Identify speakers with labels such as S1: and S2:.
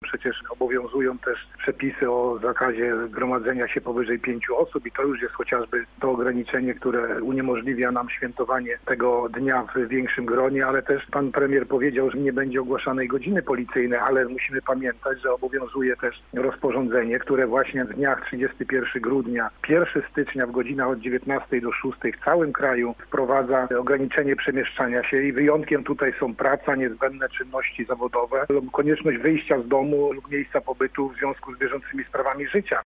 S1: przecież obowiązują też przepisy o zakazie gromadzenia się powyżej 5 osób i to już jest chociażby to ograniczenie, które uniemożliwia nam świętowanie tego dnia w większym gronie, ale też pan premier powiedział, że nie będzie ogłaszanej godziny policyjnej, ale musimy pamiętać, że obowiązuje też rozporządzenie, które właśnie w dniach 31 grudnia, 1 stycznia w godzinach od 19 do 6 w całym kraju wprowadza ograniczenie przemieszczania się i wyjątkiem tutaj są praca, niezbędne czynności zawodowe lub konieczność wyjścia z domu lub miejsca pobytu w związku z bieżącymi sprawami życia.